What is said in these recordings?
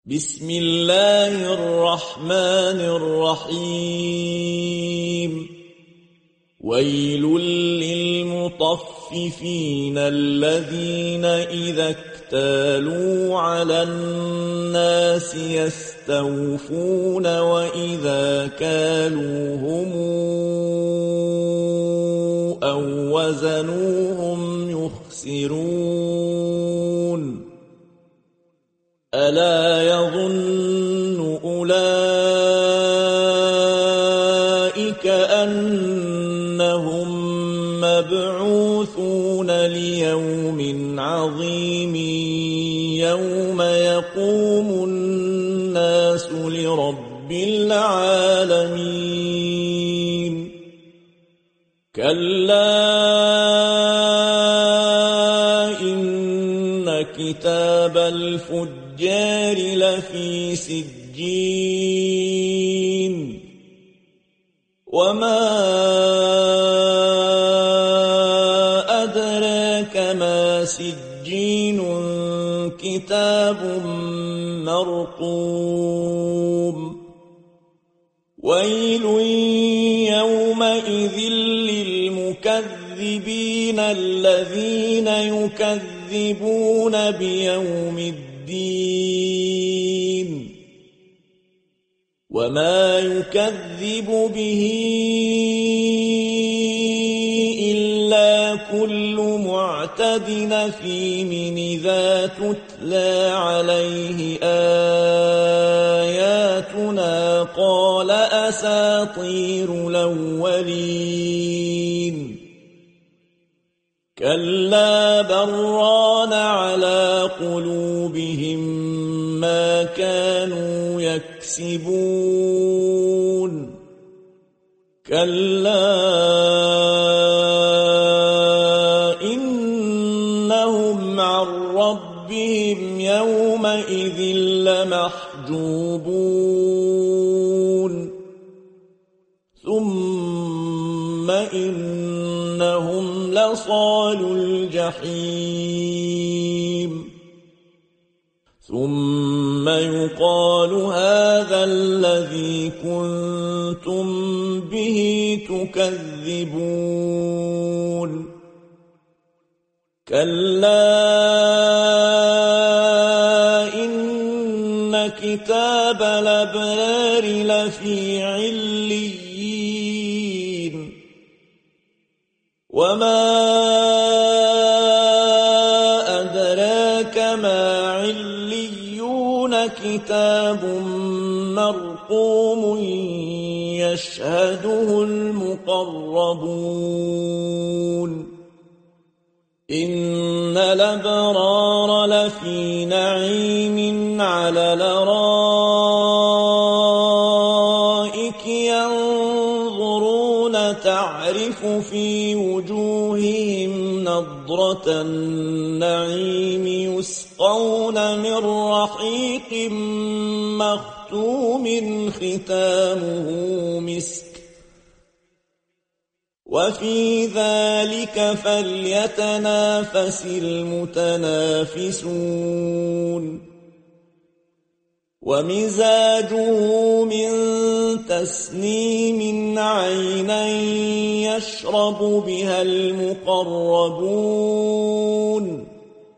بسم الله الرحمن الرحيم ويل للمطففين الذين إذا اكتالوا على الناس يستوفون وإذا كالوهم أو وزنوهم يخسرون ألا يظن أولئك أنهم مبعوثون ليوم عظيم يوم يقوم الناس لرب العالمين كلا إن كتاب الفجار لفي سجين وما أدراك ما سجين كتاب مرقوم ويل يومئذ للمكذبين الذين يكذبون بيوم الدين وما يكذب به إلا كل معتد أثيم إذا تتلى عليه آياتنا قال أساطير الأولين كلا بران على قلوبهم ما كانوا يكسبون كلا إنهم عن ربهم يومئذ لمحجوبون ثم إنهم لصالو الجحيم ثم يقال هذا الذي كنتم به تكذبون كلا إن كتاب الأبرار لفي عليين وما أدراك ما عليون كتاب مرقوم يشهده المقربون إن الأبرار لفي نعيم على الأرائك ينظرون تعرف في وجوههم نضرة النعيم يسقون من رحيق مختوم ختامه مسك وفي ذلك فليتنافس المتنافسون ومزاجه من تسنيم عينا يشرب بها المقربون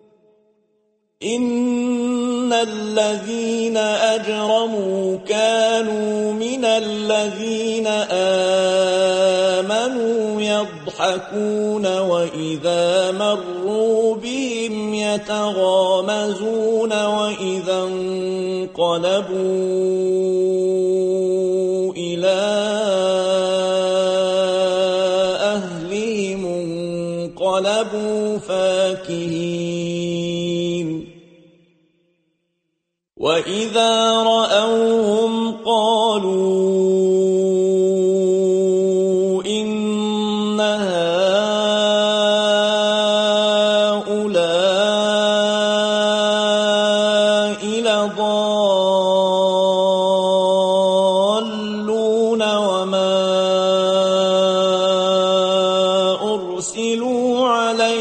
إن الذين أجرموا كانوا من الذين آمنوا يضحكون وإذا مروا بهم يتغامزون وإذا انقلبوا إلى أهلهم انقلبوا فاكهين وإذا رأوهم قالوا إن هؤلاء لضالون وما أرسلوا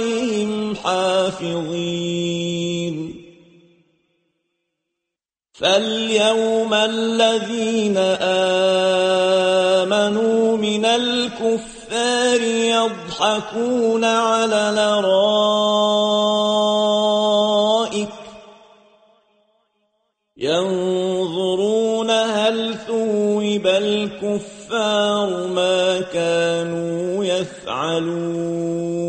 عليهم حافظين فاليوم الذين آمنوا من الكفار يضحكون على الأرائك ينظرون هل ثوب الكفار ما كانوا يفعلون